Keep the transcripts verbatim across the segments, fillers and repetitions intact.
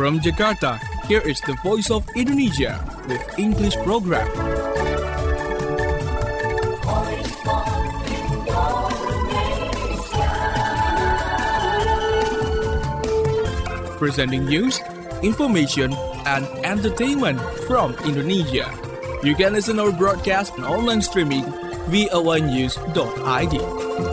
From Jakarta, here is the Voice of Indonesia with English program. Presenting news, information, and entertainment from Indonesia. You can listen our broadcast and online streaming v o a news dot i d.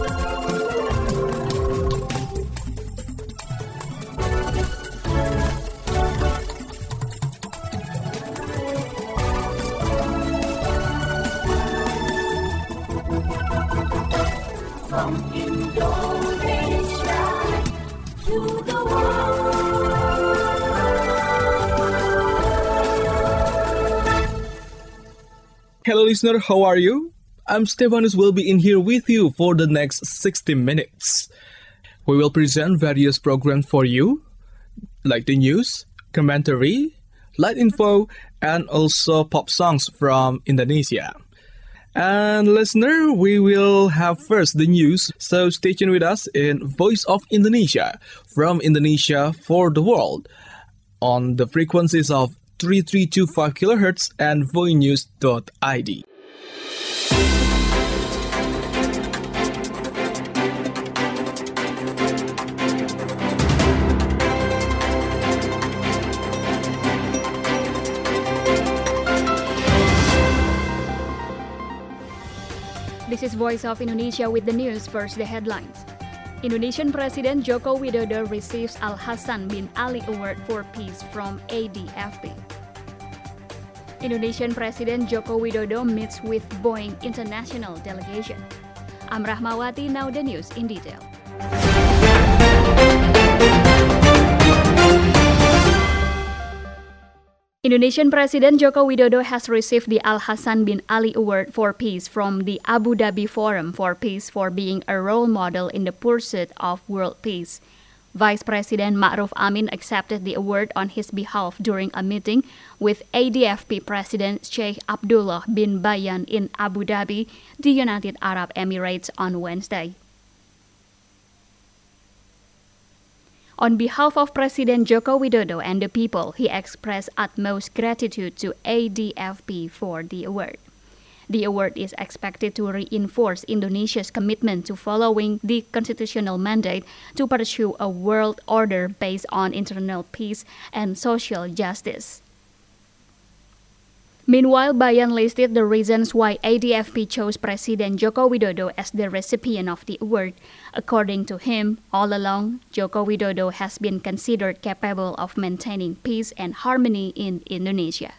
From Indonesia to the world. Hello listener, how are you? I'm Stefanus, will be in here with you for the next sixty minutes. We will present various programs for you, like the news, commentary, light info, and also pop songs from Indonesia. And listener, we will have first the news, so stay tuned with us in Voice of Indonesia, from Indonesia for the world, on the frequencies of three three two five kilohertz and voinews dot i d. This is Voice of Indonesia with the news. First, the headlines. Indonesian President Joko Widodo receives Al Hassan bin Ali Award for Peace from A D F P. Indonesian President Joko Widodo meets with Boeing International Delegation. I'm Rahmawati, now the news in detail. Indonesian President Joko Widodo has received the Al Hassan bin Ali Award for Peace from the Abu Dhabi Forum for Peace for being a role model in the pursuit of world peace. Vice President Ma'ruf Amin accepted the award on his behalf during a meeting with A D F P President Sheikh Abdullah bin Bayan in Abu Dhabi, the United Arab Emirates, on Wednesday. On behalf of President Joko Widodo and the people, he expressed utmost gratitude to A D F P for the award. The award is expected to reinforce Indonesia's commitment to following the constitutional mandate to pursue a world order based on internal peace and social justice. Meanwhile, Bayan listed the reasons why A D F P chose President Joko Widodo as the recipient of the award. According to him, all along, Joko Widodo has been considered capable of maintaining peace and harmony in Indonesia.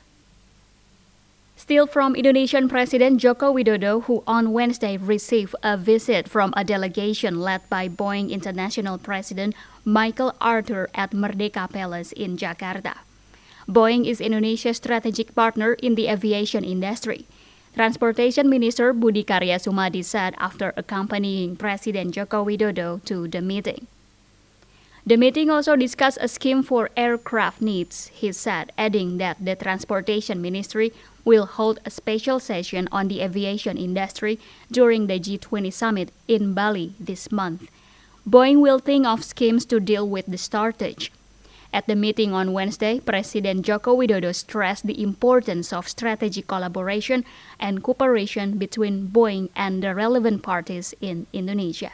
Still from Indonesian President Joko Widodo, who on Wednesday received a visit from a delegation led by Boeing International President Michael Arthur at Merdeka Palace in Jakarta. Boeing is Indonesia's strategic partner in the aviation industry. Transportation Minister Budi Karya Sumadi said after accompanying President Joko Widodo to the meeting. The meeting also discussed a scheme for aircraft needs, he said, adding that the Transportation Ministry will hold a special session on the aviation industry during the G twenty summit in Bali this month. Boeing will think of schemes to deal with the shortage. At the meeting on Wednesday, President Joko Widodo stressed the importance of strategic collaboration and cooperation between Boeing and the relevant parties in Indonesia.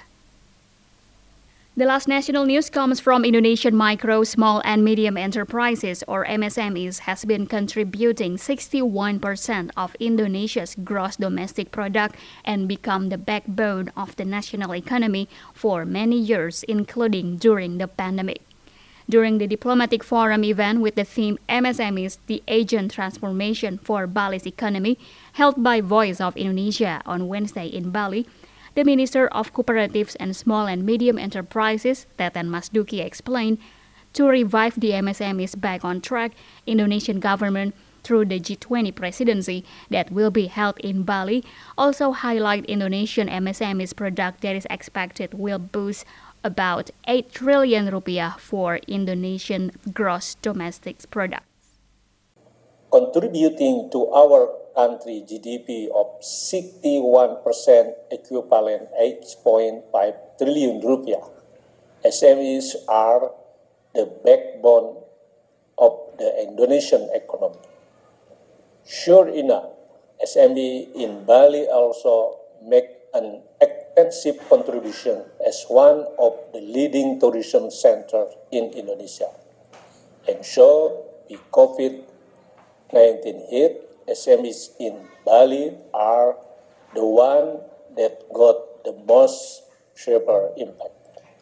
The last national news comes from Indonesian micro, small and medium enterprises, or M S M Es, has been contributing sixty-one percent of Indonesia's gross domestic product and become the backbone of the national economy for many years, including during the pandemic. During the diplomatic forum event with the theme M S M Es, the Agent Transformation for Bali's Economy, held by Voice of Indonesia on Wednesday in Bali, the Minister of Cooperatives and Small and Medium Enterprises, Teten Masduki, explained, to revive the M S M Es back on track, Indonesian government, through the G twenty presidency that will be held in Bali, also highlight Indonesian M S M Es product that is expected will boost about eight trillion rupiah for Indonesian gross domestic product. Contributing to our country G D P of sixty-one percent equivalent eight point five trillion rupiah. S M Es are the backbone the Indonesian economy. Sure enough, S M E in Bali also make an extensive contribution as one of the leading tourism centers in Indonesia. And so, the COVID nineteen hit, S M Es in Bali are the one that got the most severe impact.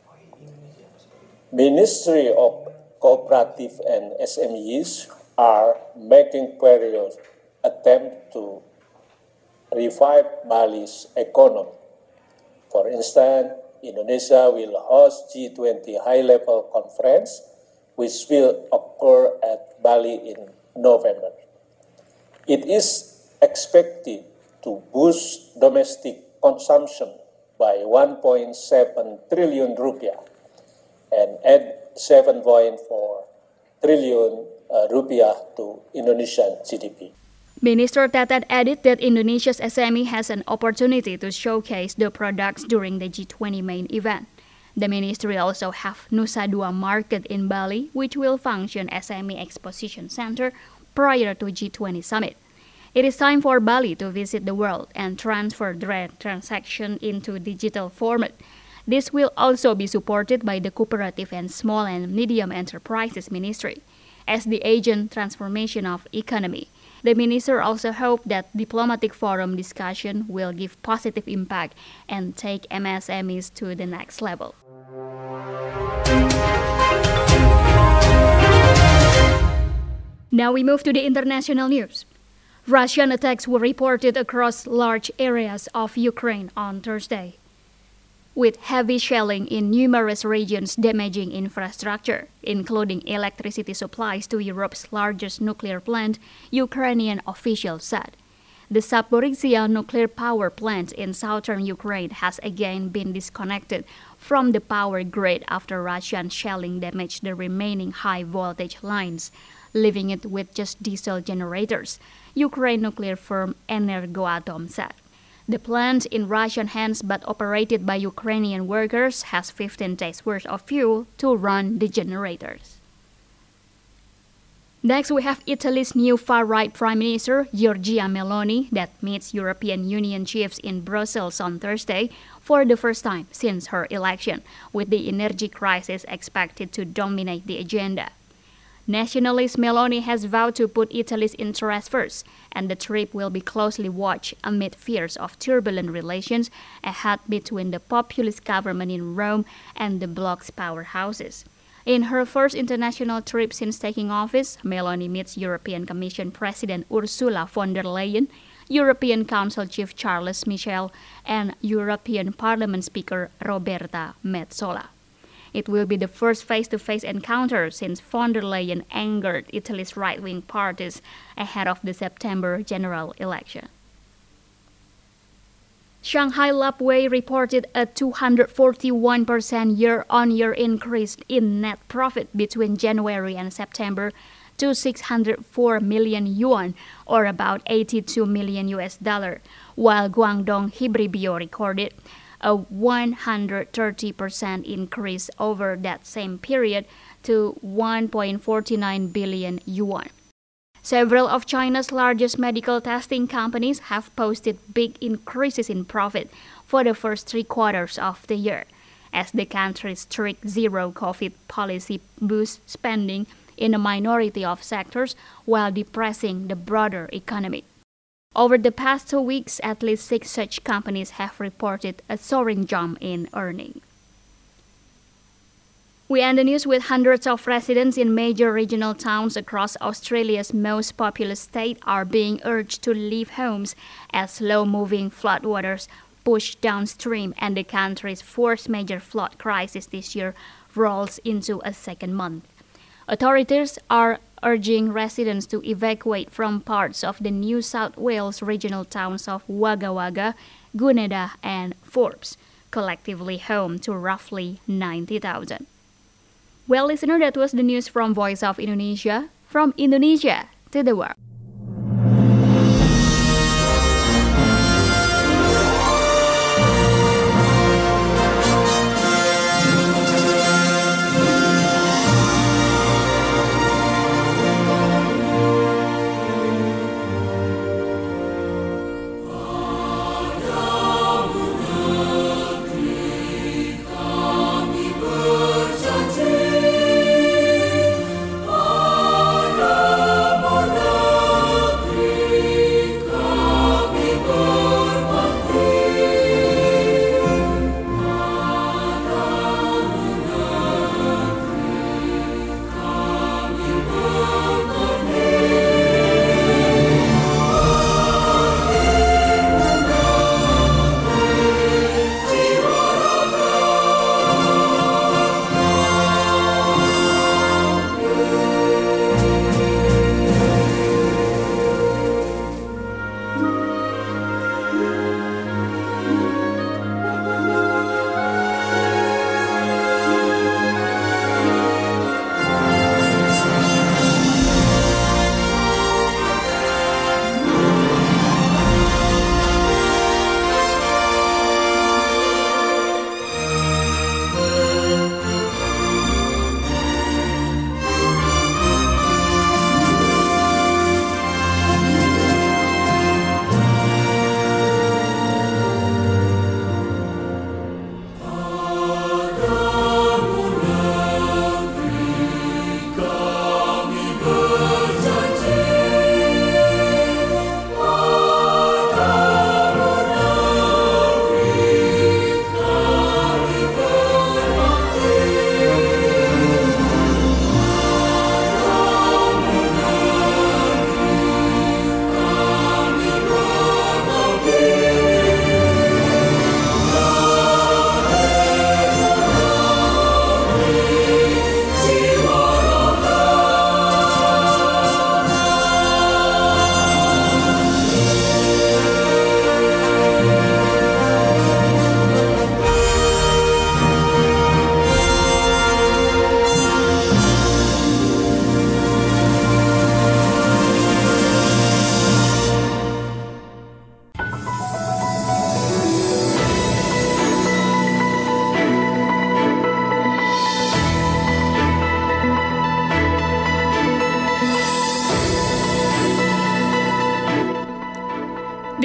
Ministry of Cooperative and S M Es are making various attempts to revive Bali's economy. For instance, Indonesia will host G twenty high-level conference, which will occur at Bali in November. It is expected to boost domestic consumption by one point seven trillion rupiah and add seven point four trillion uh, rupiah to Indonesian G D P. Minister Tetet added that Indonesia's S M E has an opportunity to showcase the products during the G twenty main event. The ministry also have Nusa Dua Market in Bali, which will function as S M E Exposition Center prior to G twenty summit. It is time for Bali to visit the world and transfer their transaction into digital format. This will also be supported by the Cooperative and Small and Medium Enterprises Ministry as the agent transformation of economy. The minister also hoped that diplomatic forum discussion will give positive impact and take M S M Es to the next level. Now we move to the international news. Russian attacks were reported across large areas of Ukraine on Thursday, with heavy shelling in numerous regions damaging infrastructure, including electricity supplies to Europe's largest nuclear plant, Ukrainian officials said. The Zaporizhzhia nuclear power plant in southern Ukraine has again been disconnected from the power grid after Russian shelling damaged the remaining high-voltage lines, leaving it with just diesel generators, Ukraine nuclear firm Energoatom said. The plant, in Russian hands but operated by Ukrainian workers, has fifteen days' worth of fuel to run the generators. Next, we have Italy's new far-right Prime Minister, Giorgia Meloni, that meets European Union chiefs in Brussels on Thursday for the first time since her election, with the energy crisis expected to dominate the agenda. Nationalist Meloni has vowed to put Italy's interests first, and the trip will be closely watched amid fears of turbulent relations ahead between the populist government in Rome and the bloc's powerhouses. In her first international trip since taking office, Meloni meets European Commission President Ursula von der Leyen, European Council Chief Charles Michel, and European Parliament Speaker Roberta Metsola. It will be the first face-to-face encounter since von der Leyen angered Italy's right-wing parties ahead of the September general election. Shanghai Lapway reported a two hundred forty-one percent year-on-year increase in net profit between January and September to six hundred four million yuan, or about eighty-two million U S dollar, while Guangdong Hibribio recorded a one hundred thirty percent increase over that same period to one point four nine billion yuan. Several of China's largest medical testing companies have posted big increases in profit for the first three quarters of the year, as the country's strict zero-COVID policy boosts spending in a minority of sectors while depressing the broader economy. Over the past two weeks, at least six such companies have reported a soaring jump in earnings. We end the news with hundreds of residents in major regional towns across Australia's most populous state are being urged to leave homes as slow-moving floodwaters push downstream and the country's fourth major flood crisis this year rolls into a second month. Authorities are urging residents to evacuate from parts of the New South Wales regional towns of Wagga Wagga, Gunnedah, and Forbes, collectively home to roughly ninety thousand. Well, listener, that was the news from Voice of Indonesia, from Indonesia to the world.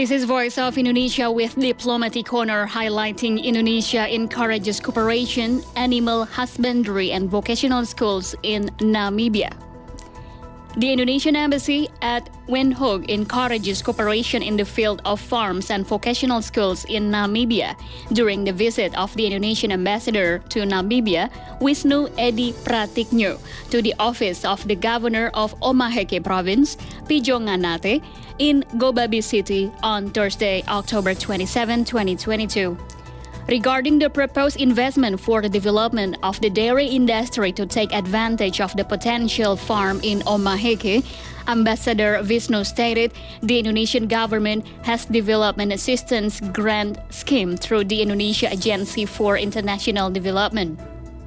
This is Voice of Indonesia with Diplomatic Corner, highlighting Indonesia encourages cooperation, animal husbandry and vocational schools in Namibia. The Indonesian Embassy at Windhoek encourages cooperation in the field of farms and vocational schools in Namibia during the visit of the Indonesian ambassador to Namibia, Wisnu Edi Pratikno, to the office of the governor of Omaheke province, Pijonganate, in Gobabi City on Thursday, October twenty-seventh, twenty twenty-two. Regarding the proposed investment for the development of the dairy industry to take advantage of the potential farm in Omaheke, Ambassador Wisnu stated the Indonesian government has development assistance grant scheme through the Indonesia Agency for International Development.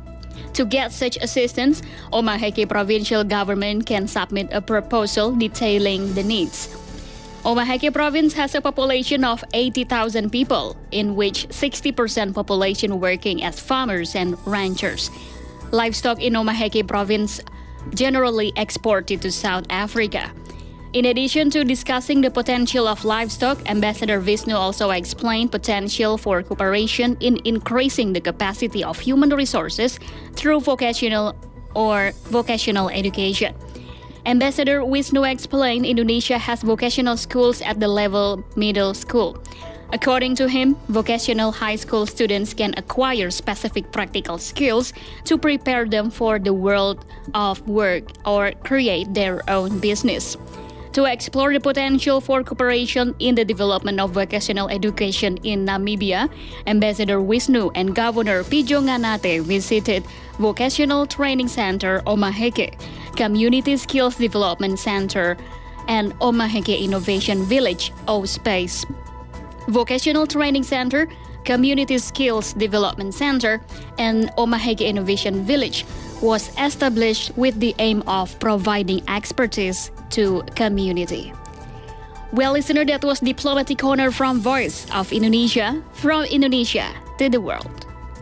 To get such assistance, Omaheke provincial government can submit a proposal detailing the needs. Omaheke province has a population of eighty thousand people, in which sixty percent population working as farmers and ranchers. Livestock in Omaheke province generally exported to South Africa. In addition to discussing the potential of livestock, Ambassador Wisnu also explained potential for cooperation in increasing the capacity of human resources through vocational or vocational education. Ambassador Wisnu explained Indonesia has vocational schools at the level middle school. According to him, vocational high school students can acquire specific practical skills to prepare them for the world of work or create their own business. To explore the potential for cooperation in the development of vocational education in Namibia, Ambassador Wisnu and Governor Pijonganate visited Vocational Training Center Omaheke, Community Skills Development Center, and Omaheke Innovation Village, O-Space. Vocational Training Center, Community Skills Development Center, and Omaheke Innovation Village was established with the aim of providing expertise to community. Well, listener, that was Diplomatic Corner from Voice of Indonesia, from Indonesia to the world.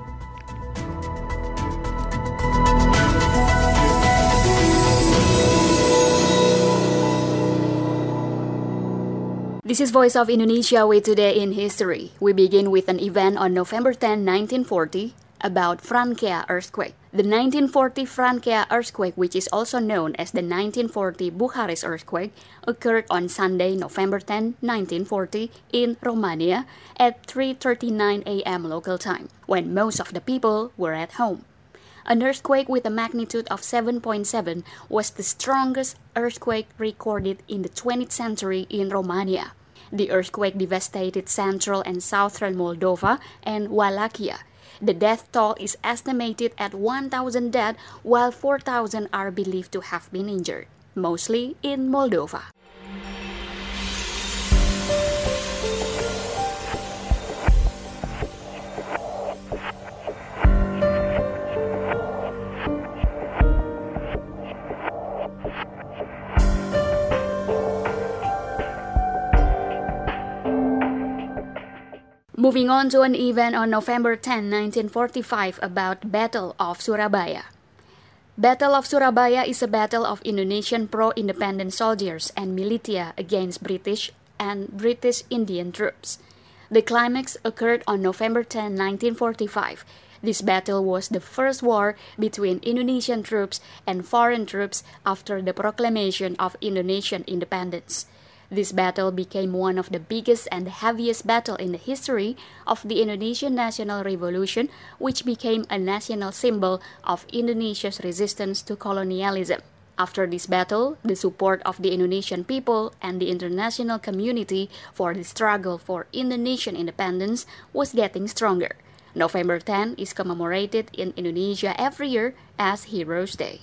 This is Voice of Indonesia with Today in History. We begin with an event on November tenth, nineteen forty, about Frankea earthquake. The nineteen forty Frankea earthquake, which is also known as the nineteen forty Bucharest earthquake, occurred on Sunday, November tenth, nineteen forty, in Romania at three thirty-nine a m local time, when most of the people were at home. An earthquake with a magnitude of seven point seven was the strongest earthquake recorded in the twentieth century in Romania. The earthquake devastated central and southern Moldova and Wallachia. The death toll is estimated at one thousand dead, while four thousand are believed to have been injured, mostly in Moldova. Moving on to an event on November tenth, nineteen forty-five about Battle of Surabaya. Battle of Surabaya is a battle of Indonesian pro-independent soldiers and militia against British and British Indian troops. The climax occurred on November tenth, nineteen forty-five. This battle was the first war between Indonesian troops and foreign troops after the proclamation of Indonesian independence. This battle became one of the biggest and heaviest battles in the history of the Indonesian National Revolution, which became a national symbol of Indonesia's resistance to colonialism. After this battle, the support of the Indonesian people and the international community for the struggle for Indonesian independence was getting stronger. November tenth is commemorated in Indonesia every year as Heroes' Day.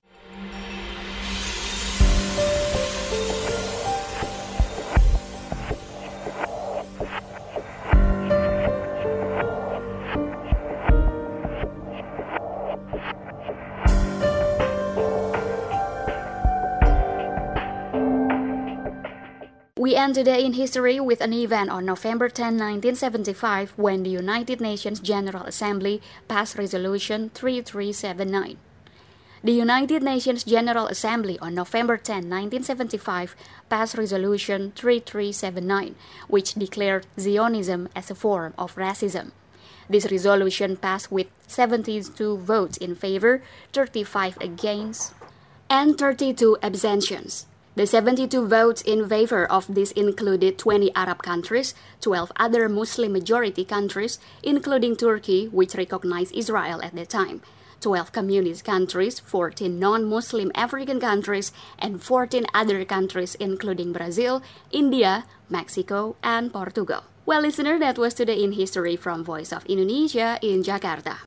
We end today in history with an event on November tenth, nineteen seventy-five, when the United Nations General Assembly passed Resolution three three seven nine. The United Nations General Assembly on November tenth, nineteen seventy-five passed Resolution thirty-three seventy-nine, which declared Zionism as a form of racism. This resolution passed with seventy-two votes in favor, thirty-five against, and thirty-two abstentions. The seventy-two votes in favor of this included twenty Arab countries, twelve other Muslim-majority countries, including Turkey, which recognized Israel at the time, twelve communist countries, fourteen non-Muslim African countries, and fourteen other countries including Brazil, India, Mexico, and Portugal. Well, listener, that was Today in History from Voice of Indonesia in Jakarta.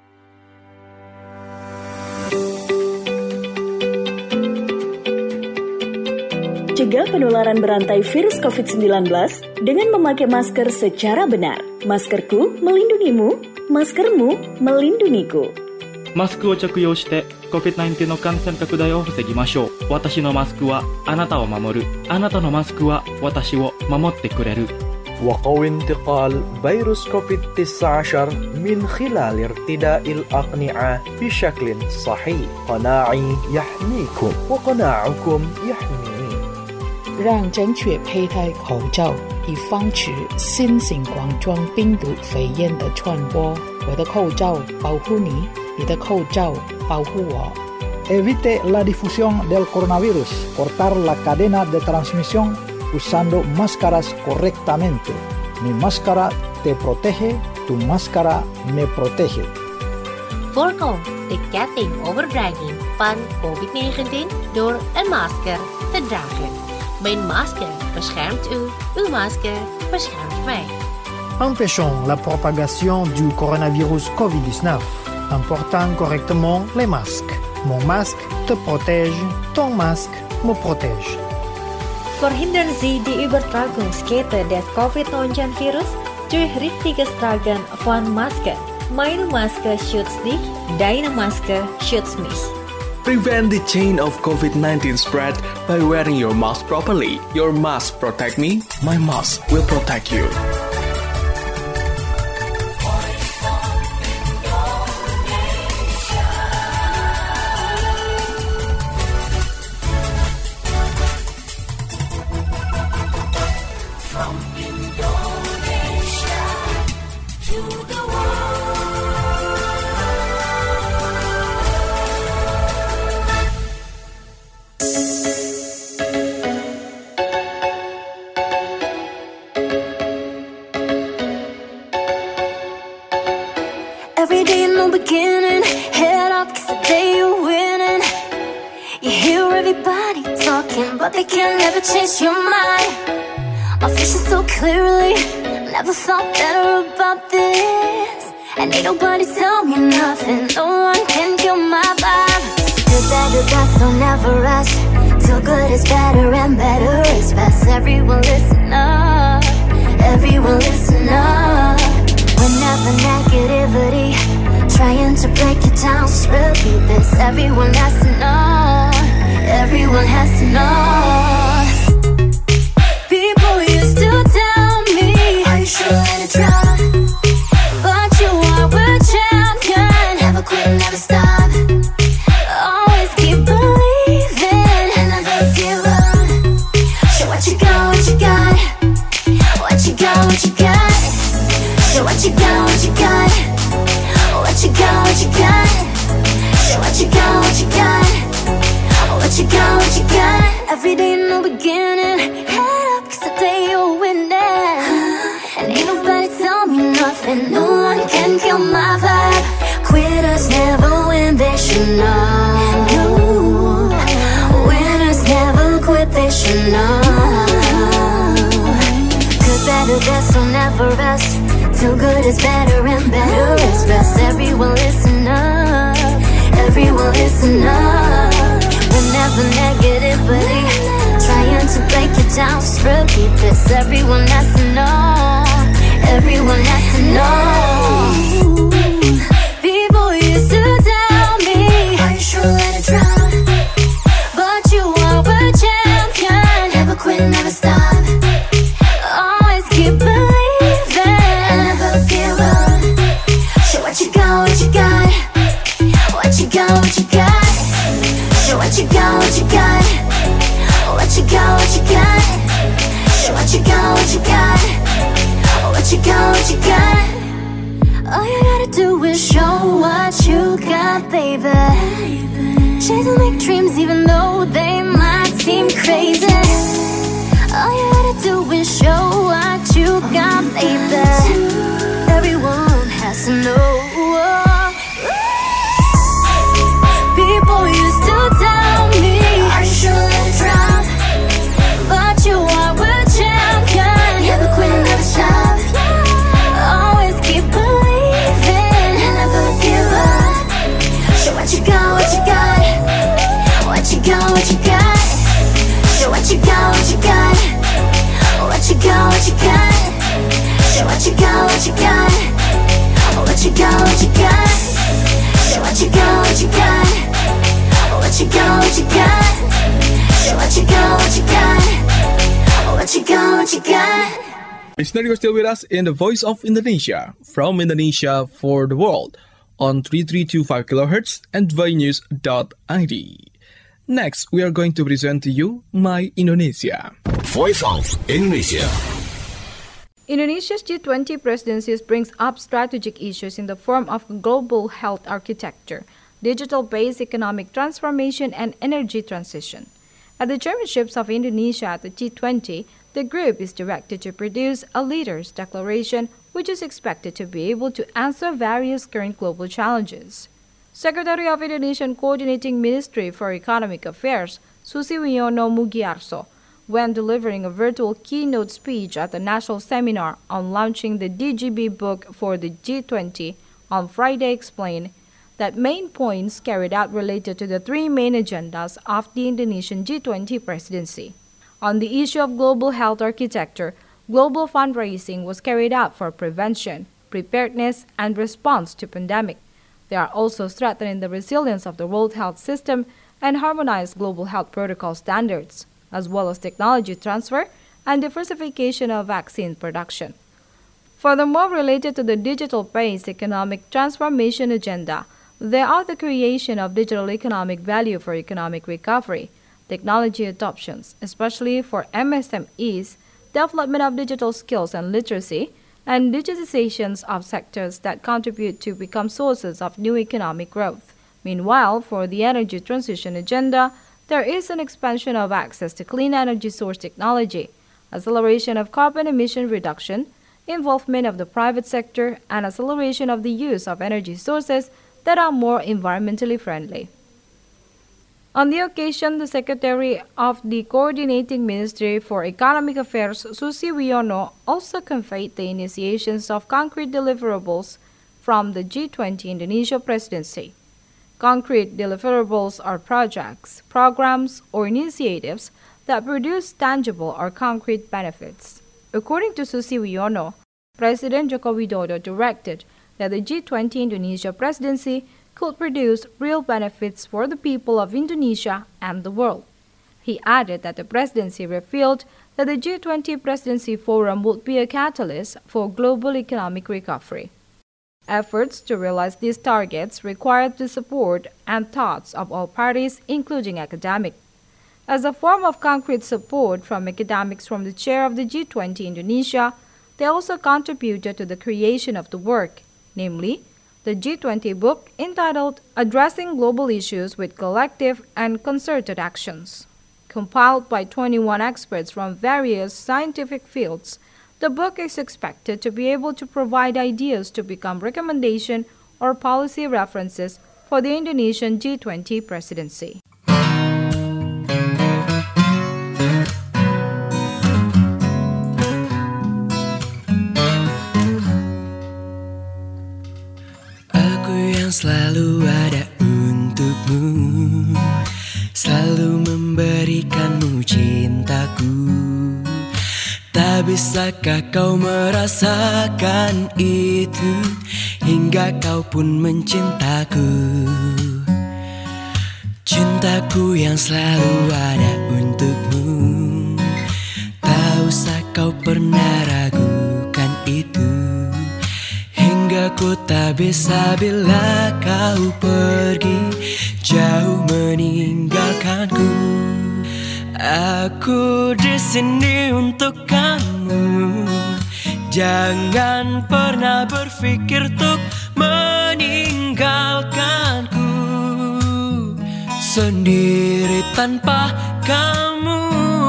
Cegah penularan berantai virus covid sembilan belas dengan memakai masker secara benar. Maskerku melindungimu, maskermu melindungiku. マスクを着用して コビッドナインティーン の感染拡大を防ぎましょう。私のマスクはあなたを守る。あなたのマスクは私を守ってくれる。 وقوي انتقال فيروس كوفيد تسعة عشر من خلال ارتداء الأقنعة بشكل صحيح. قناعي يحميكم وقناعكم يحميني. 让正确佩戴口罩，以防止新型冠状病毒肺炎的传播。我的口罩保护你，你的口罩保护我。 Evite la difusión del coronavirus. Cortar la cadena de transmisión usando máscaras correctamente. Mi máscara te protege, tu máscara me protege. Voorkom de ketting overdraging van covid negentien door een masker te dragen. Mijn masker beschermt u, uw masker beschermt mij. Empêchons la propagation du coronavirus covid dix-neuf en portant correctement les masques. Mon masque te protège, ton masque me protège. Verhindern Sie die Übertragungskette des covid neunzehn virus durch richtiges Tragen von Maske. Meine Maske schützt dich, deine Maske schützt mich. Prevent the chain of covid nineteen spread by wearing your mask properly. Your mask protect me, my mask will protect you. Every day a new beginning, head up 'cause today you're winning. You hear everybody talking, but they can never change your mind. My vision so clearly, never felt better about this. And ain't nobody tell me nothing, no one can kill my vibe. Good, bad, good, bad, so never rest. Till good is better and better is best. Everyone listen up, everyone listen up. Whenever negativity trying to break you down, just repeat this. Everyone has to know, everyone has to know. People used to tell me, are you sure let it try? But you are a champion, never quit, never stop. Always keep believing and never give up. Show what you got, what you got, what you got, what you got. Show what you got, what you got, what you got, what you got. Show what you got, what you got, what you got, what you got. Every day a new beginning, head up 'cause today you're winning. And ain't nobody tell me nothing, no one can kill my vibe. Quitters never win, they should know. No. Winners never quit, they should know. Good, better, best, will never rest. Too good is better and better is best. Everyone listen up, everyone listen up. Whenever negativity trying to break you down, just repeat this. Everyone has to know, everyone has to know. People used to tell me, are you sure let it try? But you are a champion, never quit, never stop. Always keep believing, never give up. Show what you got, what you got, what you got, what you got. got, baby. Chasing big dreams even though they might seem crazy. All you gotta do is show what you got, baby. Everyone has to know. People used to tell me I shouldn't drop, but you are a champion. Never quit, never stop. Always keep believing and never give up. Show what you got, what you got. What you got, what you got. Show what you got, what you got. What you got, what you got. Show what you got, what you got. What you got, what you got. Show what you got, what you got. What you got, what you got. Show what you got, what you got. What you got, what you got. Listener, you're still with us in the Voice of Indonesia, from Indonesia for the world, on three three two five kilohertz and dvainews dot I D. Next, we are going to present to you My Indonesia. Voice of Indonesia. Indonesia's G twenty presidency brings up strategic issues in the form of global health architecture, digital-based economic transformation, and energy transition. At the chairmanships of Indonesia at the G twenty, the group is directed to produce a leader's declaration which is expected to be able to answer various current global challenges. Secretary of Indonesian Coordinating Ministry for Economic Affairs, Susi Wiono Mugiarso, when delivering a virtual keynote speech at the national seminar on launching the D G B book for the G twenty on Friday, explained that main points carried out related to the three main agendas of the Indonesian G twenty presidency. On the issue of global health architecture, global fundraising was carried out for prevention, preparedness, and response to pandemic. They are also strengthening the resilience of the World Health System and harmonize global health protocol standards, as well as technology transfer and diversification of vaccine production. Furthermore, related to the digital-based economic transformation agenda, there are the creation of digital economic value for economic recovery, technology adoptions, especially for M S M Es, development of digital skills and literacy, and digitizations of sectors that contribute to become sources of new economic growth. Meanwhile, for the energy transition agenda, there is an expansion of access to clean energy source technology, acceleration of carbon emission reduction, involvement of the private sector, and acceleration of the use of energy sources that are more environmentally friendly. On the occasion, the Secretary of the Coordinating Ministry for Economic Affairs, Susi Wiono, also conveyed the initiations of concrete deliverables from the G twenty Indonesia presidency. Concrete deliverables are projects, programs, or initiatives that produce tangible or concrete benefits. According to Susi Wiono, President Joko Widodo directed that the G twenty Indonesia presidency could produce real benefits for the people of Indonesia and the world. He added that the presidency revealed that the G twenty Presidency Forum would be a catalyst for global economic recovery. Efforts to realize these targets required the support and thoughts of all parties, including academics. As a form of concrete support from academics from the chair of the G twenty Indonesia, they also contributed to the creation of the work, namely, the G twenty book entitled Addressing Global Issues with Collective and Concerted Actions. Compiled by twenty-one experts from various scientific fields, the book is expected to be able to provide ideas to become recommendation or policy references for the Indonesian G twenty presidency. Selalu ada untukmu, selalu memberikanmu cintaku. Tak bisakah kau merasakan itu, hingga kau pun mencintaku. Cintaku yang selalu ada untukmu, tak usah kau pernah ragukan itu. Aku tak bisa bila kau pergi jauh meninggalkanku. Aku di sini untuk kamu. Jangan pernah berpikir untuk meninggalkanku. sendiri tanpa kamu.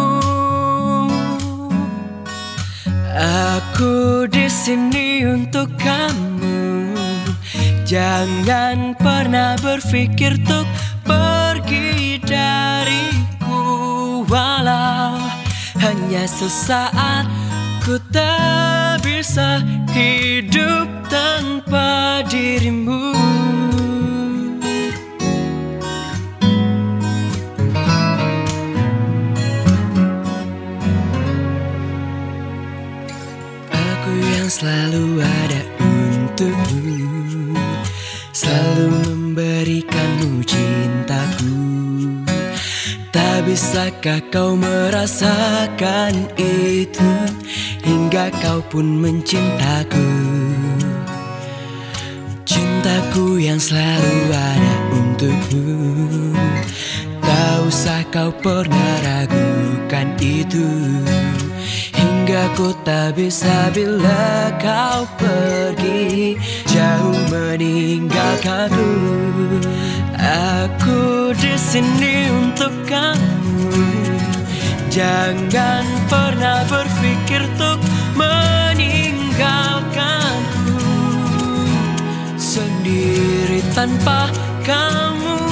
Aku di sini untuk kamu. Jangan pernah berpikir untuk pergi dariku. Walau hanya sesaat, ku tak bisa hidup tanpa dirimu. Aku yang selalu ada untukmu, selalu memberikanmu cintaku. Tak bisakah kau merasakan itu, hingga kau pun mencintaku. Cintaku yang selalu ada untukmu, tak usah kau pernah ragukan itu. Hingga ku tak bisa bila kau pergi jauh meninggalkanku. Aku di sini untuk kamu. Jangan pernah berpikir untuk meninggalkanku. Sendiri tanpa kamu.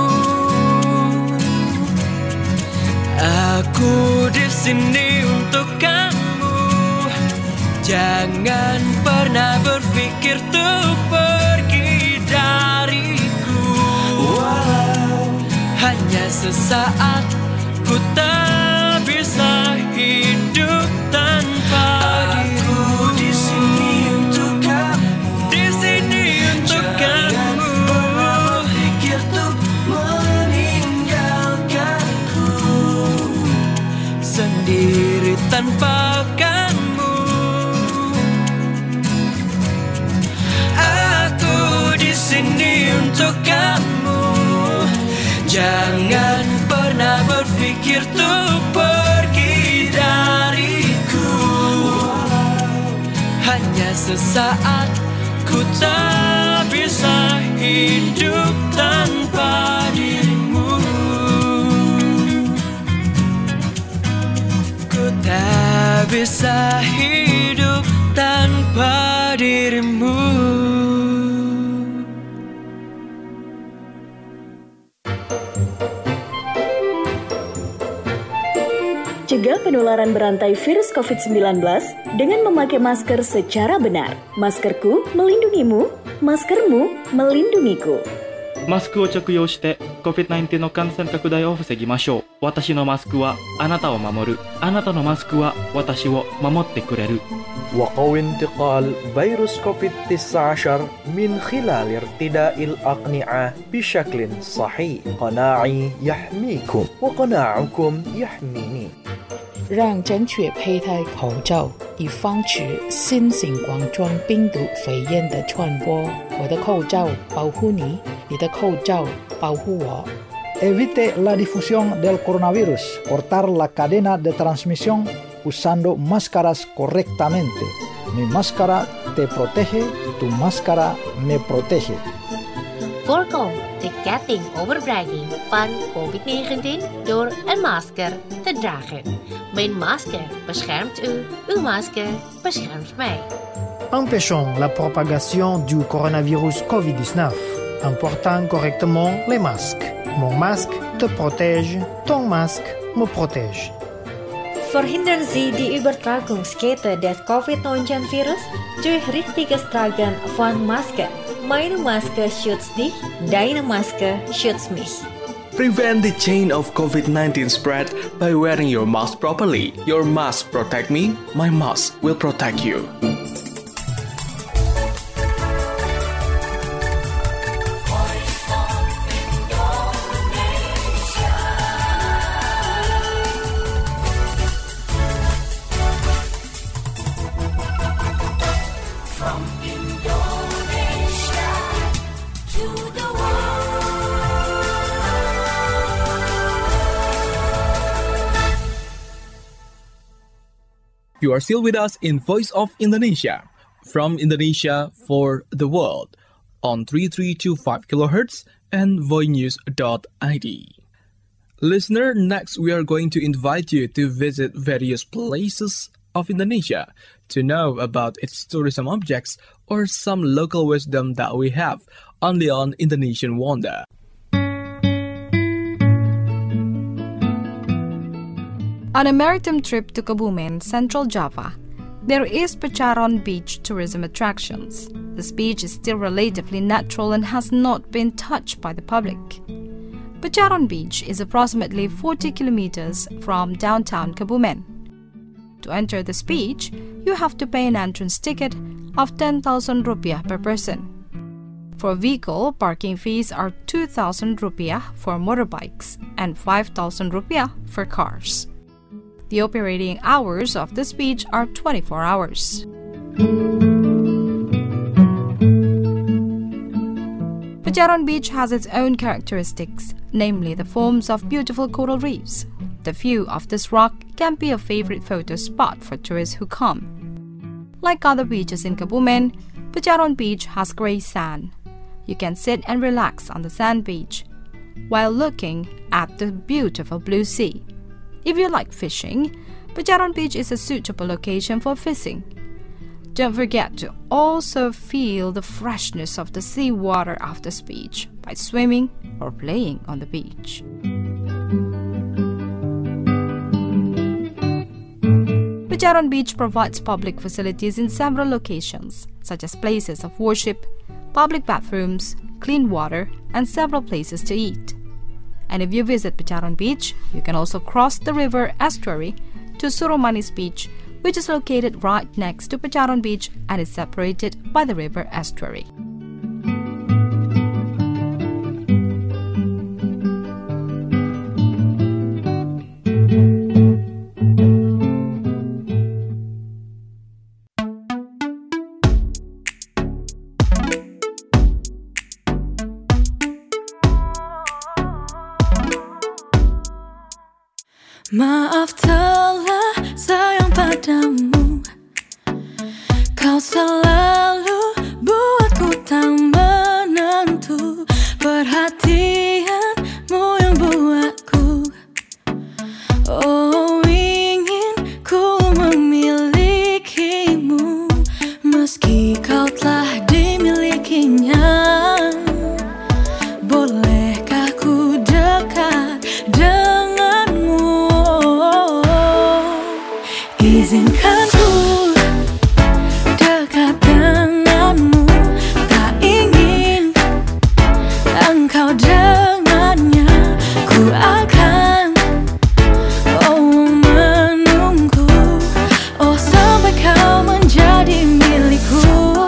Aku di sini untuk kamu. Jangan pernah berpikir untuk pergi dariku. Walau hanya sesaat, ku tak bisa hidup tanpa dirimu. Di sini untuk kamu. Di sini untuk kamu. Jangan pernah berpikir untuk meninggalkanku. Sendiri tanpa kamu. Aku di sini untuk kamu. Jangan pernah berpikir untuk pergi dariku. Hanya sesaat, ku tak bisa hidup tanpa dirimu. Ku tak bisa hidup tanpa dirimu. Cegah penularan berantai virus covid sembilan belas dengan memakai masker secara benar. Maskerku melindungimu, maskermu melindungiku. マスクを着用して コビッドナインティーン の感染拡大を防ぎましょう。私のマスクはあなたを守る。あなたのマスクは私を守ってくれる。 وقوي انتقال فيروس كوفيد تسعة عشر من خلال ارتداء الأقنعة بشكل صحيح. قناعي يحميكم وقناعكم يحميني. 让正确佩戴口罩，以防止新型冠状病毒肺炎的传播。我的口罩保护你，你的口罩保护我。 Evite la difusión del coronavirus. Cortar la cadena de transmisión usando máscaras correctamente. Mi máscara te protege, tu máscara me protege. Voorkom de ketting overdraging van covid negentien door een masker te dragen. Mijn masker beschermt u, uw masker beschermt mij. Empêchons la propagation du coronavirus covid dix-neuf en portant correctement les masques. Mon masque te protège, ton masque me protège. Verhindern Sie die Übertragungskette des covid neunzehn Virus durch richtiges Tragen von Masken. Meine Maske schützt dich, deine Maske schützt mich. Prevent the chain of covid nineteen spread by wearing your mask properly. Your mask protect me, my mask will protect you. You are still with us in Voice of Indonesia, from Indonesia for the world. on three three two five kilohertz and voinews dot I D. Listener, next we are going to invite you to visit various places of Indonesia to know about its tourism objects or some local wisdom that we have only on Indonesian Wonder. On a maritime trip to Kebumen, Central Java, there is Pecaron Beach tourism attractions. This beach is still relatively natural and has not been touched by the public. Pecaron Beach is approximately forty kilometers from downtown Kebumen. To enter this beach, you have to pay an entrance ticket of ten thousand rupiah per person. For vehicle, parking fees are two thousand rupiah for motorbikes and five thousand rupiah for cars. The operating hours of this beach are twenty-four hours. Pecaron Beach has its own characteristics, namely the forms of beautiful coral reefs. The view of this rock can be a favorite photo spot for tourists who come. Like other beaches in Kebumen, Pecaron Beach has gray sand. You can sit and relax on the sand beach while looking at the beautiful blue sea. If you like fishing, Pecaron Beach is a suitable location for fishing. Don't forget to also feel the freshness of the seawater of this beach by swimming or playing on the beach. Pecaron Beach provides public facilities in several locations, such as places of worship, public bathrooms, clean water, and several places to eat. And if you visit Pecaron Beach, you can also cross the river estuary to Surumanis Beach, which is located right next to Pecaron Beach and is separated by the river estuary. Maaf telah sayang padamu, kau selalu buatku tak menentu. Perhatianmu yang buatku, oh ingin ku memilikimu. Meski kau telah dimilikinya, bolehkah ku dekat denganmu? Izinkan ku dekat denganmu, tak ingin engkau dengannya. Ku akan oh menunggu, oh sampai kau menjadi milikku.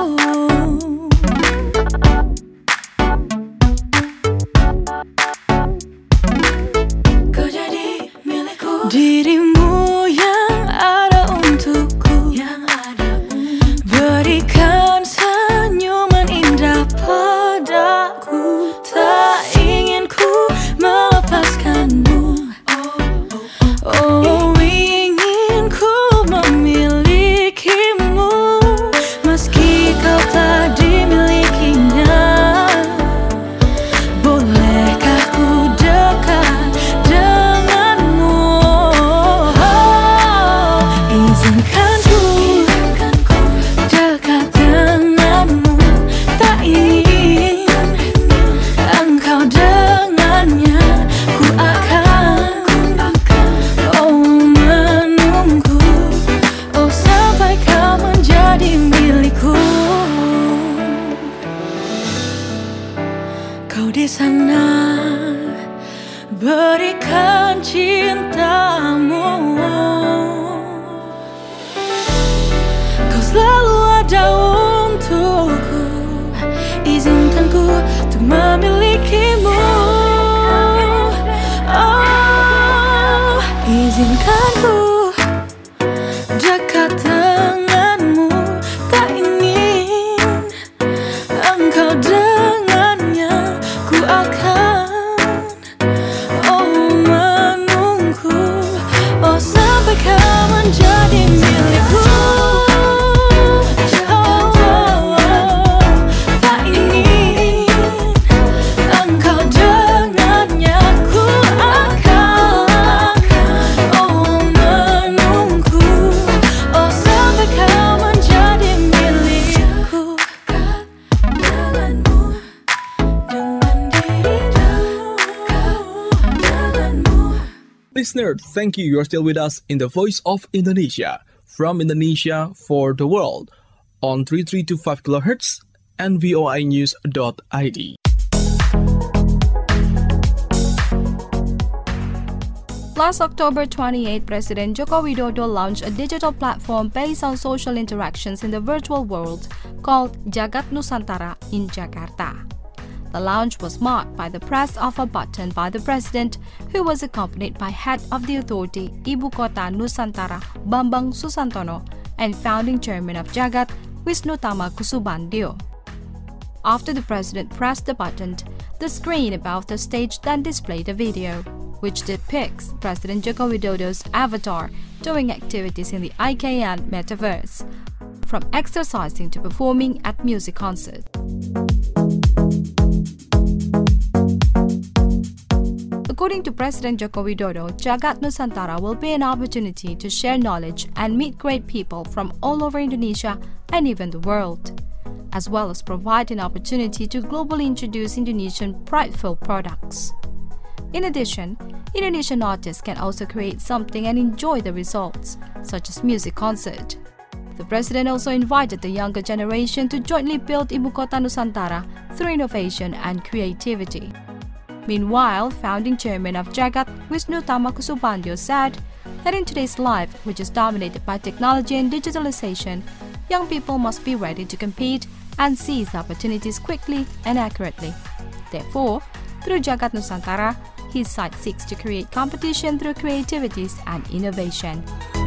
Kau jadi milikku. Dirimu yang ada untukku, yang ada untukku. Berikan senyuman indah padaku, tak ingin ku melepaskanmu. Oh ingin ku memilikimu, meski kau telah dimilikinya. Bolehkah ku dekat denganmu? Izinkan ku dekat denganmu, tak ingin engkau dengannya. Ku akan oh menunggu, oh sampai kau menjadi milikku. Kau di sana berikan cintamu, kau selalu ada untukku. Izinkan ku untuk memilikimu. Oh, izinkan ku dekat denganmu, tak ingin engkau dengannya. Ku akan oh menunggu, oh listener, thank you. You're still with us in the Voice of Indonesia, from Indonesia for the world, on three three two five kilohertz and V O I news dot I D. Last October twenty-eighth, President Joko Widodo launched a digital platform based on social interactions in the virtual world called Jagat Nusantara in Jakarta. The launch was marked by the press of a button by the President, who was accompanied by head of the authority Ibu Kota Nusantara Bambang Susantono and founding chairman of Jagat Wisnutama Kusubandyo. After the President pressed the button, the screen above the stage then displayed a video, which depicts President Joko Widodo's avatar doing activities in the I K N metaverse, from exercising to performing at music concerts. According to President Joko Widodo, Jagat Nusantara will be an opportunity to share knowledge and meet great people from all over Indonesia and even the world, as well as provide an opportunity to globally introduce Indonesian prideful products. In addition, Indonesian artists can also create something and enjoy the results, such as music concert. The President also invited the younger generation to jointly build Ibu Kota Nusantara through innovation and creativity. Meanwhile, founding chairman of Jagat Wisnutama Kusubandyo said that in today's life, which is dominated by technology and digitalization, young people must be ready to compete and seize opportunities quickly and accurately. Therefore, through Jagat Nusantara, his side seeks to create competition through creativities and innovation.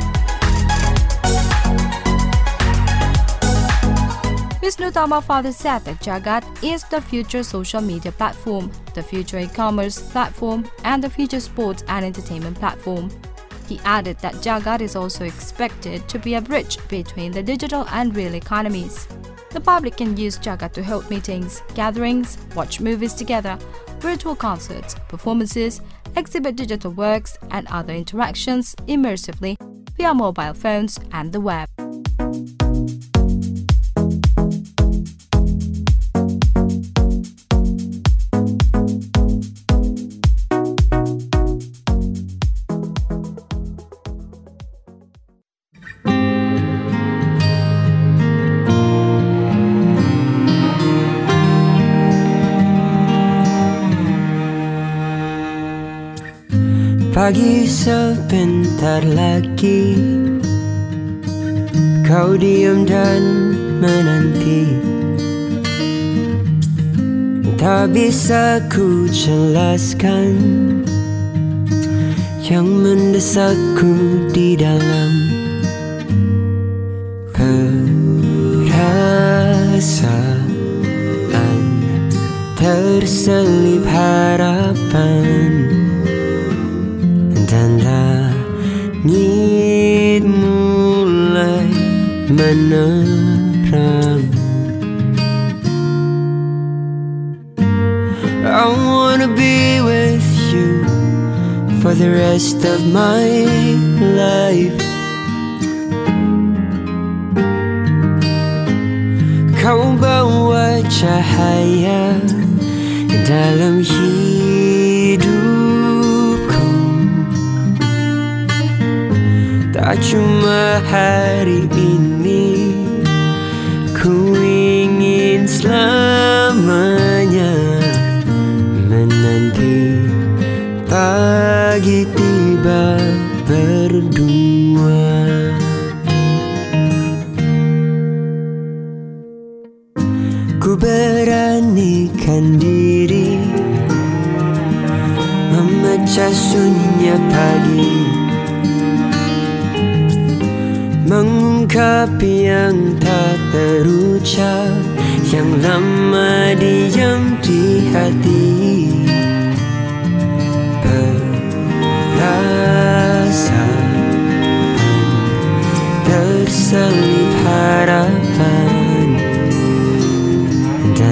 Wisnutama further said that Jagat is the future social media platform, the future e-commerce platform, and the future sports and entertainment platform. He added that Jagat is also expected to be a bridge between the digital and real economies. The public can use Jagat to hold meetings, gatherings, watch movies together, virtual concerts, performances, exhibit digital works, and other interactions immersively via mobile phones and the web. Pagi sebentar lagi, kau diam dan menanti. Tak bisa ku jelaskan yang mendesakku di dalam perasaan, terselip harapan. Dan langit mulai menerang. I wanna be with you for the rest of my life. Kau bawa cahaya dalam hidupku. Tak cuma hari ini, ku ingin selamanya menanti pagi tiba berdua. Ku beranikan diri memecah sunyinya pagi, mengungkap yang tak terucap, yang lama diam di hati. Perasaan terselip harapan, dan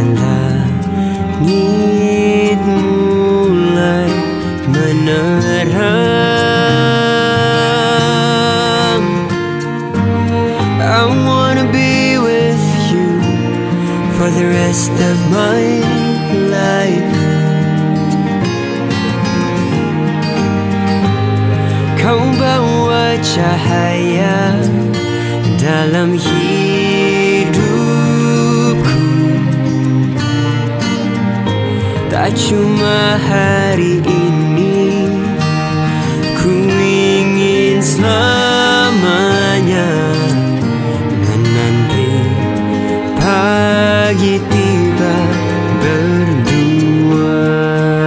langit mulai menerang. I wanna be with you for the rest of my life. Kau bawa cahaya dalam hidupku, tak cuma hari ini, ku ingin selamanya menanti pagi tiba berdua.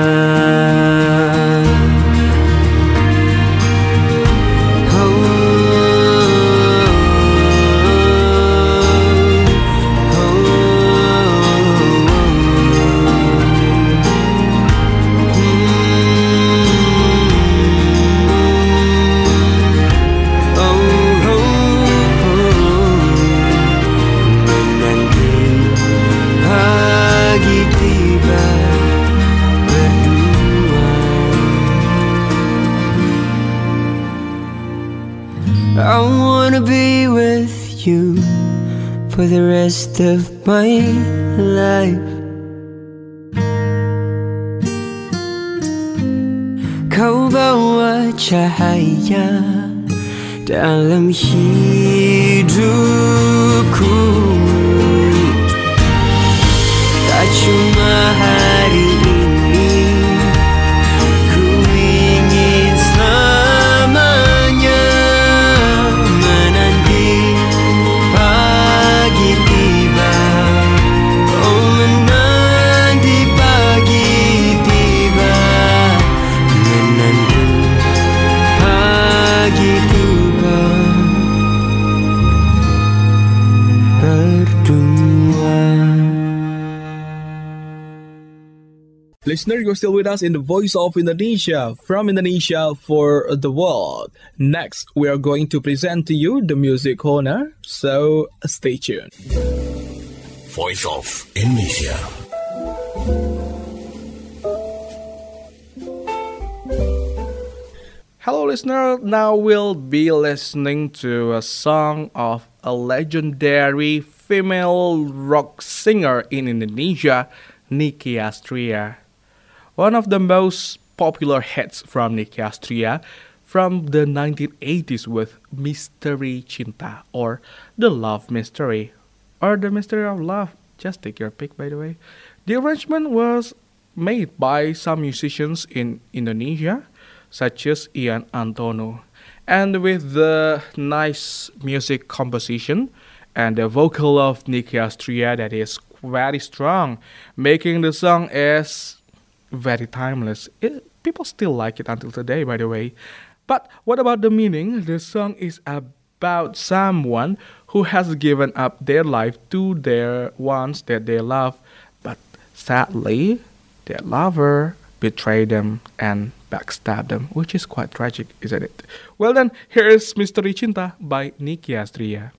I wanna be with you for the rest of my life. Kau bawa cahaya dalam hidupku, tak cuma hari ini, ku ingin selamanya menanti pagi tiba. Oh, menanti pagi tiba, menanti pagi tiba berdua. Listener, you're still with us in the Voice of Indonesia, from Indonesia for the world. Next, we are going to present to you the music corner, so stay tuned. Voice of Indonesia. Hello listener, now we'll be listening to a song of a legendary female rock singer in Indonesia, Nicky Astria. One of the most popular hits from Nicky Astria from the nineteen eighties with Misteri Cinta, or The Love Mystery, or The Mystery of Love. Just take your pick, by the way. The arrangement was made by some musicians in Indonesia, such as Ian Antono. And with the nice music composition and the vocal of Nicky Astria that is very strong, making the song is very timeless. It, people still like it until today, by the way. But what about the meaning? The song is about someone who has given up their life to their ones that they love, but sadly, their lover betrayed them and backstab them, which is quite tragic, isn't it? Well then, here is Misteri Cinta by Nicky Astria.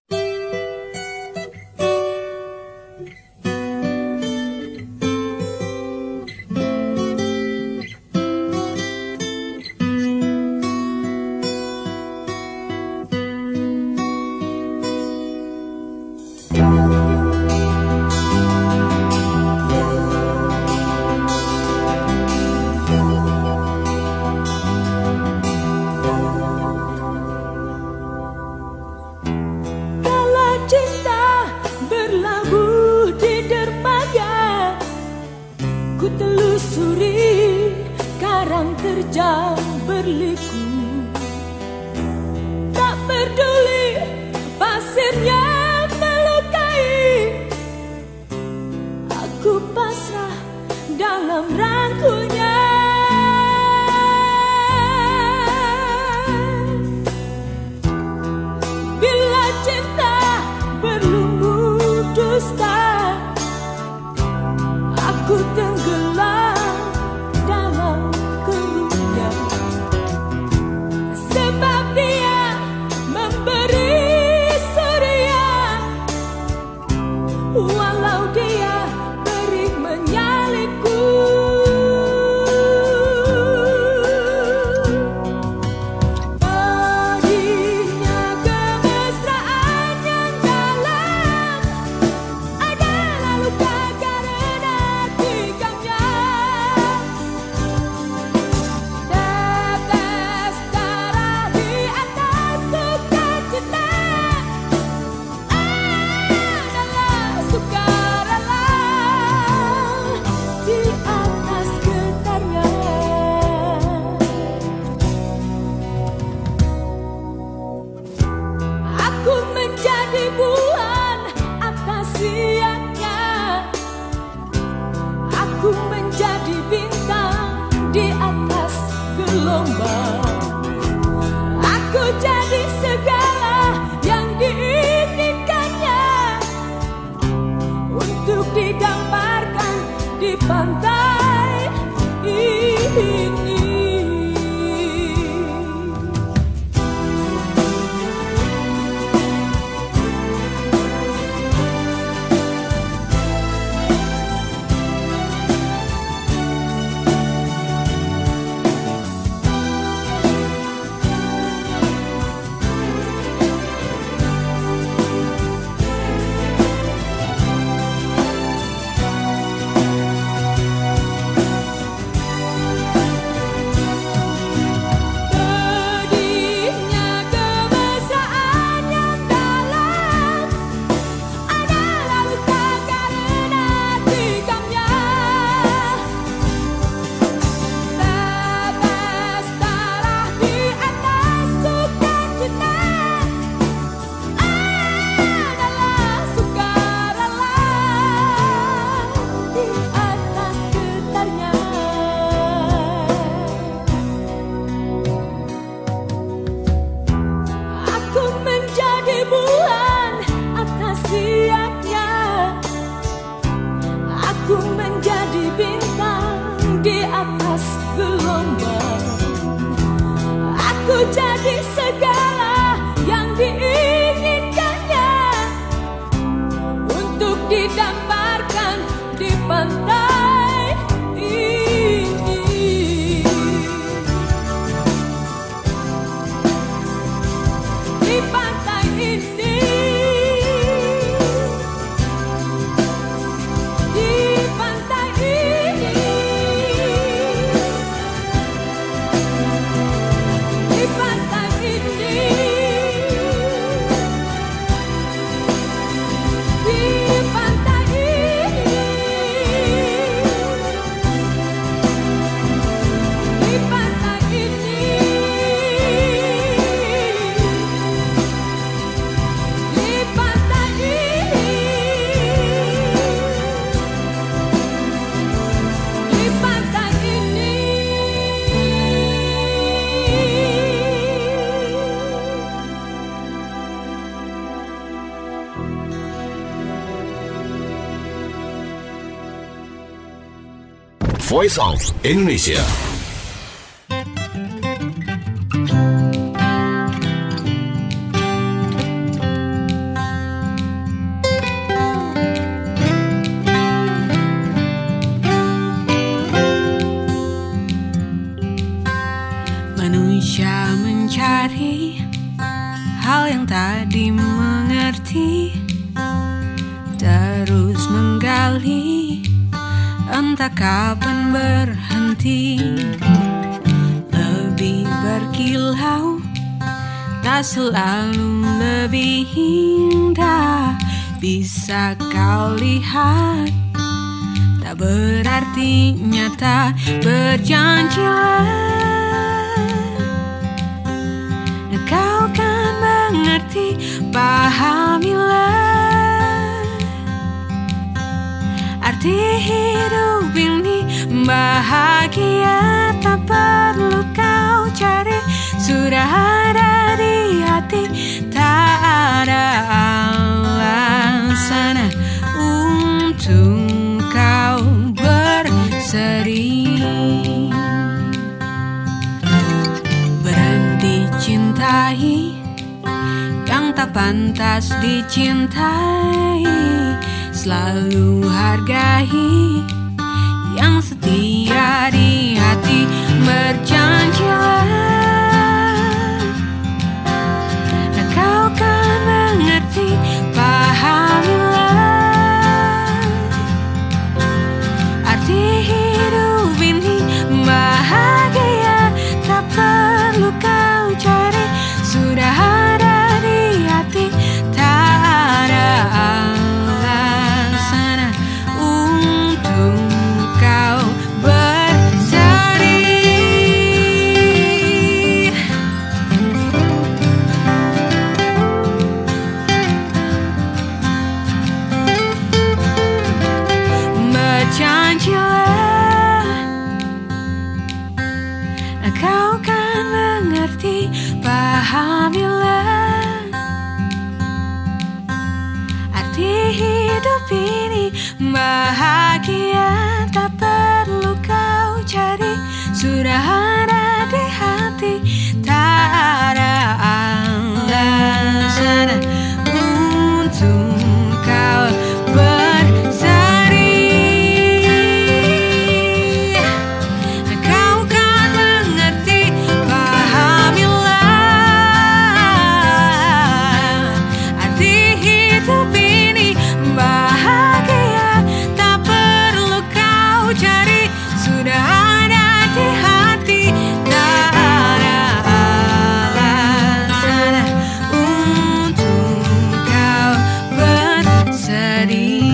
Aku menjadi bintang di atas gelombang. Aku jadi segala yang diinginkannya, untuk digambarkan di pantai ini. Jadi segala yang diinginkannya, untuk didamparkan di pantai ini. Di pantai ini, di pantai ini, di pantai ini, di pantai ini, di pantai ini, di pantai ini, di pantai ini. Voice of Indonesia. Manusia mencari hal yang tak dimengerti, terus menggali, entah kapan berhenti. Lebih berkilau, tak selalu lebih indah. Bisa kau lihat, tak berarti nyata. Berjanjilah, kau kan mengerti, pahamilah arti hidup ini. Bahagia tak perlu kau cari, sudah ada di hati. Tak ada alasan untuk kau berseri. Berhenti cintai yang tak pantas dicintai. Selalu hargai yang setia di hati. Berjanjilah, kau kan mengerti, pahamilah arti hidup ini. Bahagia tak perlu kau cari, sudah ada di hati. Tak ada alasan untuk kau berseri. hati, pahamilah arti hidup ini. Bahagia tak perlu kau cari, sudah ada di hati. Tak ada alasan untuk kau bersedih. Kau kan mengerti, pahamilah arti hidup ini. Bahagia tak perlu kau cari, sudah ada di hati. Tak ada alasan untuk kau bersedih.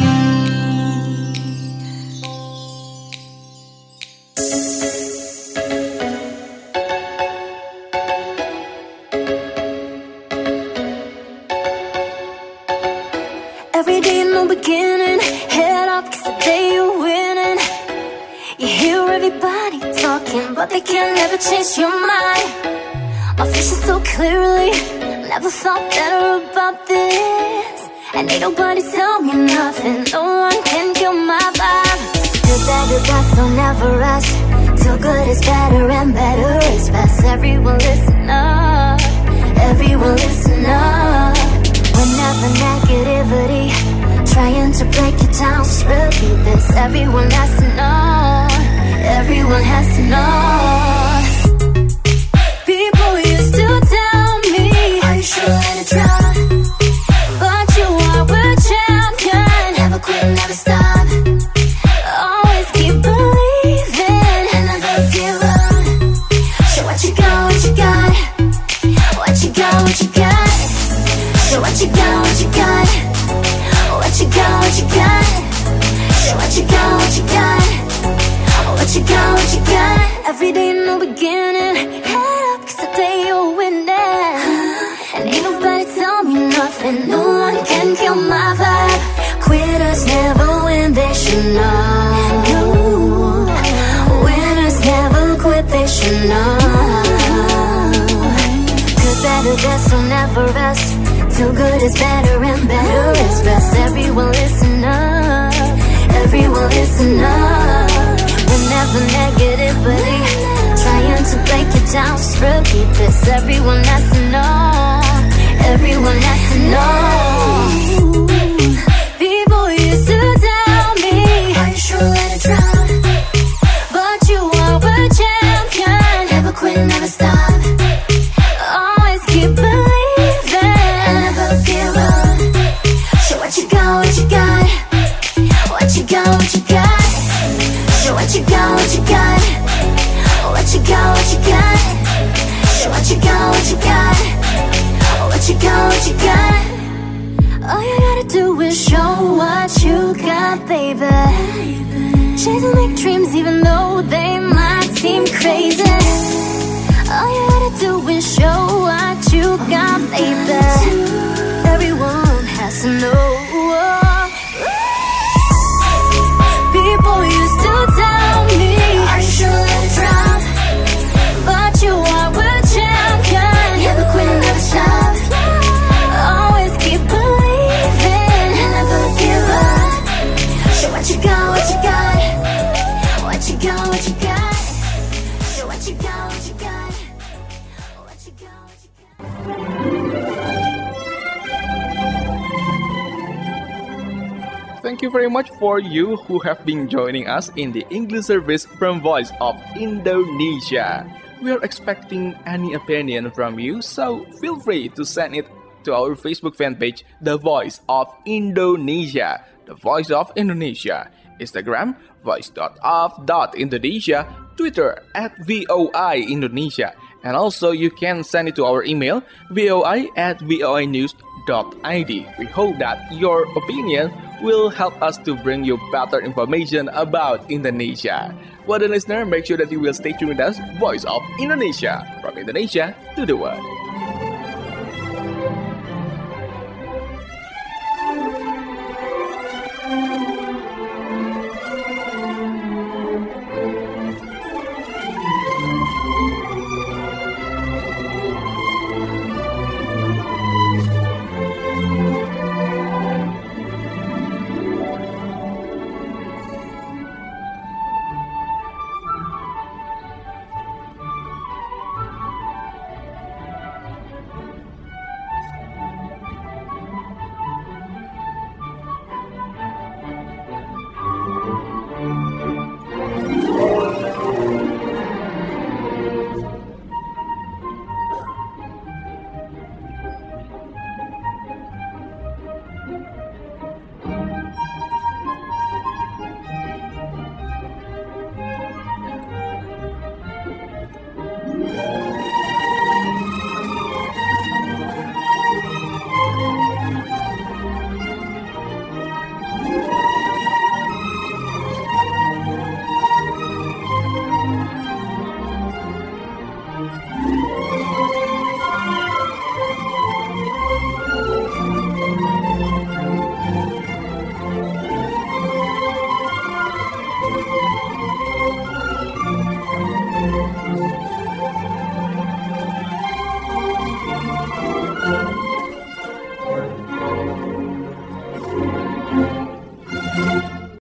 Every day a new beginning, head up 'cause today you're winning. You hear everybody talking, but they can never change your mind. My vision so clearly, never felt better about this. And ain't nobody tell me nothing, no one can kill my vibe. Good, bad, good, bad, so never rush. Too good is better and better is best. Everyone listen up, everyone listen up. Whenever negativity trying to break you down, just repeat this. Everyone has to know, everyone has to know. People used to tell me, are you sure let it try? But you are a champion, never quit, never stop. Always keep believing and never give up. Show what you got, what you got. What you got, what you got. Show what you got, what you got. What you got, what you got. Show what you got, what you got. What you got, what you got. Every day a new beginning, head up 'cause today you're winning. And ain't nobody tell me nothing, no one can kill my vibe. Quitters never win, they should know. Winners never quit, they should know. Good, better, best, so never rest. Too good is better and better is best. Everyone listen up, everyone listen up. Whenever negativity trying to break you down, just repeat this. Everyone has to know, everyone has to know. People used to tell me, are you sure let it try? But you are a champion, never quit, never stop. Always keep believing, never give up. Show what you got, what you got. What you got, what you got. Show what you got, what you got. What you got, what you got. Show what you got, what you got. What you got, what you got. All you gotta do is show what you got, baby. Chasing big dreams even though they might seem crazy. All you gotta do is show what you got, baby. Everyone has to know. People used to tell me, are you sure let it drop? But you are a champion, never quit, never stop. Always keep believing and never give up. Show what you got, what you got. What you got, what you got. Show what you got, what you got. What you got, what you got. Thank you very much for you who have been joining us in the English service from Voice of Indonesia. We are expecting any opinion from you, so feel free to send it to our Facebook fan page, The Voice of Indonesia. The Voice of Indonesia. Instagram, voice dot of dot indonesia. Twitter, at V O I Indonesia. And also you can send it to our email, voi at voinews dot id. We hope that your opinion will help us to bring you better information about Indonesia. For the listener, make sure that you will stay tuned with us, Voice of Indonesia, from Indonesia to the world.